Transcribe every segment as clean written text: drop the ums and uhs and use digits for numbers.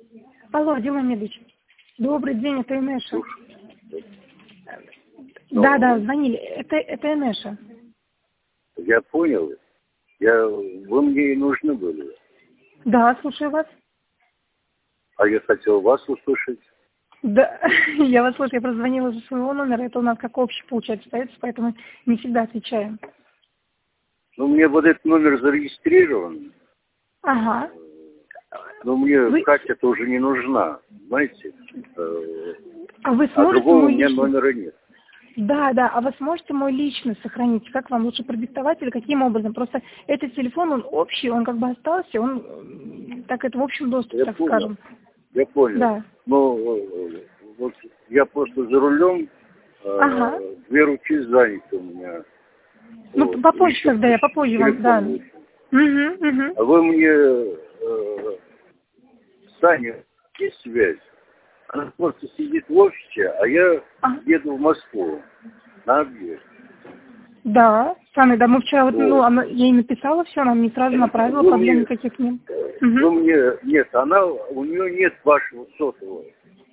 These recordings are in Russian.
Алло, Дилан Медыч. Добрый день, это Инеша. Ну, Да, звонили. Это Инеша. я понял. Вы мне и нужны были. Да, слушаю вас. А я хотел вас услышать. Да, я вас слушаю, я просто звонила за своего номера, это у нас как общий, получается, остается, поэтому не всегда отвечаем. Ну, мне вот этот номер зарегистрирован. Ага. Но мне Катя-то уже не нужна, знаете. А вы А сможете другого у мой меня личный... номера нет. Да, а вы сможете мой личный сохранить? Как вам лучше продиктовать или каким образом? Просто этот телефон, он общий, он как бы остался, он так это в общем доступе, Я так понял. скажем. Я понял. Да. Ну, вот я просто за рулем, Ага. 2 руки заняты у меня. Ну, Вот. попозже Еще тогда, я попозже вам, да. телефон лучше. Угу. А вы мне с Аней есть связь? Она просто сидит в офисе, а я еду в Москву на объезд. Да, Саня, да, мы вчера, вот, Вот. она, я ей написала все, она мне сразу направила, Вы проблем мне, никаких нет. вы мне, нет, у нее нет вашего сотового.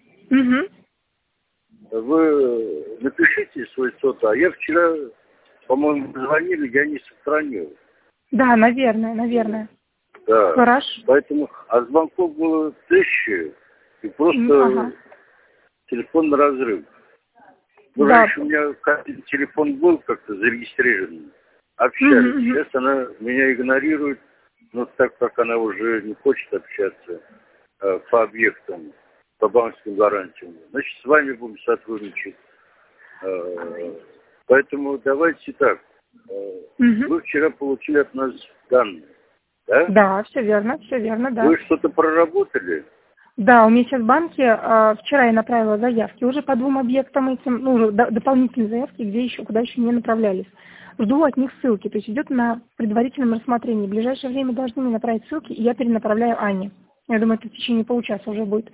Вы напишите свой сотовый, а я вчера, по-моему, звонили, я не сохранил. Да, наверное. Да. Хорошо. Поэтому, а звонков было 1000, и просто телефон на разрыв. Ну, Да. раньше у меня телефон был как-то зарегистрирован, общались. Сейчас она меня игнорирует, но так как она уже не хочет общаться по объектам, по банковским гарантиям, значит, с вами будем сотрудничать. Поэтому давайте так. Вы вчера получили от нас данные, да? Да, все верно, да. Вы что-то проработали? Да, у меня сейчас в банке, вчера я направила заявки уже по 2 объектам этим, ну, уже дополнительные заявки, куда еще не направлялись. Жду от них ссылки, то есть идет на предварительном рассмотрении. В ближайшее время должны мне направить ссылки, и я перенаправляю Ане. Я думаю, это в течение получаса уже будет.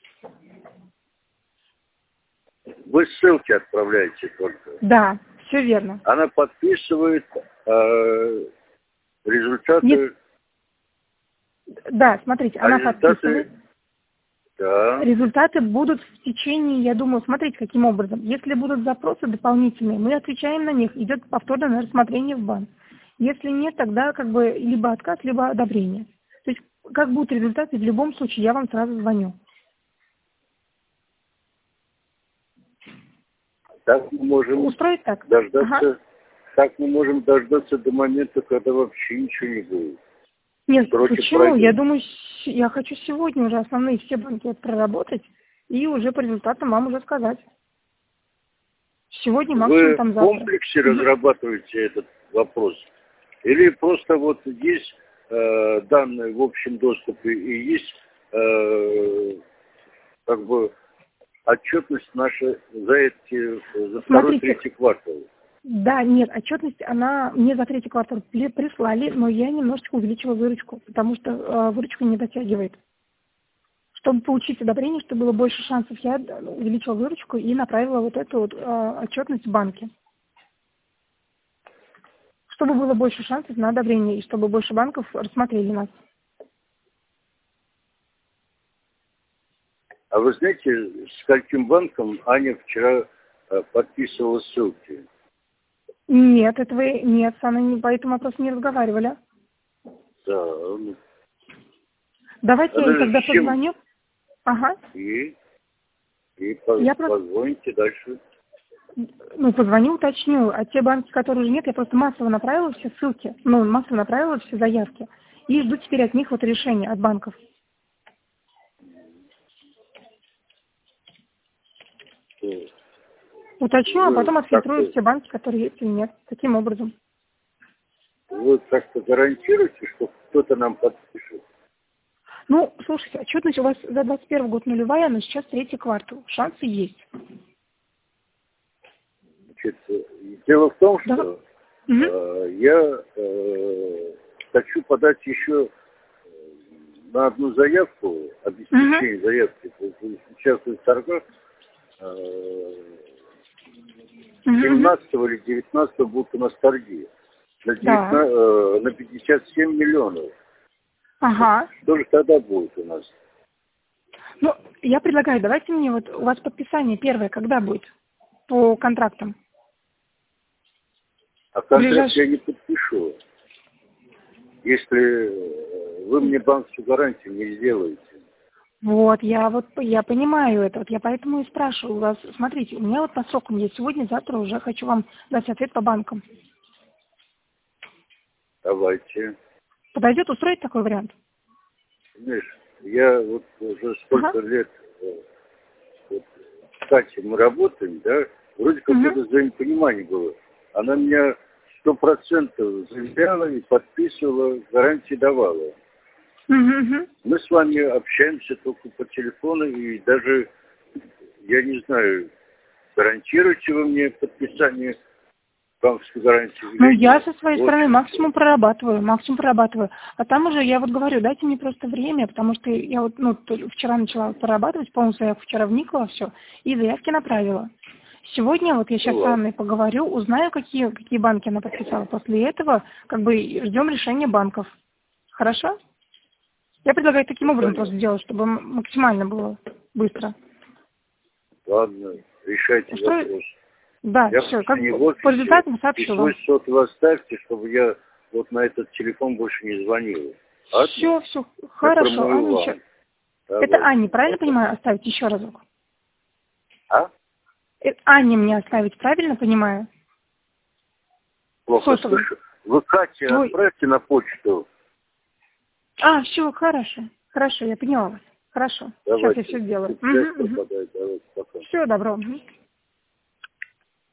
Вы ссылки отправляете только? Да, все верно. Она подписывает результаты... Нет. Да, смотрите, она подписывает. Да. Результаты будут в течение, я думаю, смотрите, каким образом. Если будут запросы дополнительные, мы отвечаем на них, идет повторное рассмотрение в банк. Если нет, тогда как бы либо отказ, либо одобрение. То есть как будут результаты, в любом случае я вам сразу звоню. Так мы можем Устроить так? дождаться, так мы можем дождаться до момента, когда вообще ничего не будет. Нет, Сроки почему? пройдут. Я думаю, я хочу сегодня уже основные все банки проработать и уже по результатам вам уже сказать. Сегодня, максимум Вы там в завтра. комплексе разрабатываете этот вопрос? Или просто вот есть данные в общем доступе и есть как бы отчетность наша за второй-третий квартал? Да, нет, отчетность, она мне за 3-й квартал прислали, но я немножечко увеличила выручку, потому что выручка не дотягивает. Чтобы получить одобрение, чтобы было больше шансов, я увеличила выручку и направила вот эту вот отчетность в банке. Чтобы было больше шансов на одобрение и чтобы больше банков рассмотрели нас. А вы знаете, с каким банком Аня вчера подписывала ссылки? Нет, нет, с Анной по этому вопросу не разговаривали. Да. Давайте я ей тогда позвоню. Ага. И позвоните дальше. Ну, позвоню, уточню. А те банки, которые уже нет, я просто массово направила все ссылки, массово направила все заявки. И жду теперь от них вот решения, от банков. Уточню, а потом отфильтрую все банки, которые есть или нет. Таким образом. Вы как-то гарантируете, что кто-то нам подпишет? Ну, слушайте, отчетность у вас за 21 год нулевая, но сейчас 3-й квартал. Шансы есть. Значит, дело в том, что я хочу подать еще на одну заявку, обеспечение заявки, участвовать в торгах. 17 или 19 будут у нас торги. На 57 миллионов. Ага. Что же тогда будет у нас? Я предлагаю, давайте мне вот у вас подписание первое, когда будет по контрактам? А контракт я не подпишу, если вы мне банковскую гарантию не сделаете. Вот, я понимаю это, вот я поэтому и спрашиваю вас. Смотрите, у меня вот по срокам есть сегодня, завтра уже хочу вам дать ответ по банкам. Давайте. Подойдет устроить такой вариант? Знаешь, я вот уже столько лет вот, с Катей мы работаем, да, вроде как это взаимопонимание было. Она меня 100% заявляла и подписывала, гарантии давала. Мы с вами общаемся только по телефону, и даже, я не знаю, гарантируете вы мне подписание банковской гарантии? Ну, я со своей стороны максимум прорабатываю. А там уже, я вот говорю, дайте мне просто время, потому что я вот, вчера начала прорабатывать, полностью я вчера вникла во все, и заявки направила. Сегодня вот я сейчас с Анной поговорю, узнаю, какие банки она подписала. После этого, ждем решения банков. Хорошо? Я предлагаю таким образом просто сделать, чтобы максимально было быстро. Ладно, решайте вопрос. Да, я все, по результатам сообщу вам. И свой сотовый оставьте, чтобы я вот на этот телефон больше не звонил. Все, хорошо. Аня, это Анне, правильно понимаю, оставить еще разок? А? Анне мне оставить, правильно понимаю? Плохо слышу. Вы Кате отправьте на почту. Все, хорошо, я поняла вас. Хорошо, Давайте. сейчас я все сделаю. Давайте, пока. Всего доброго.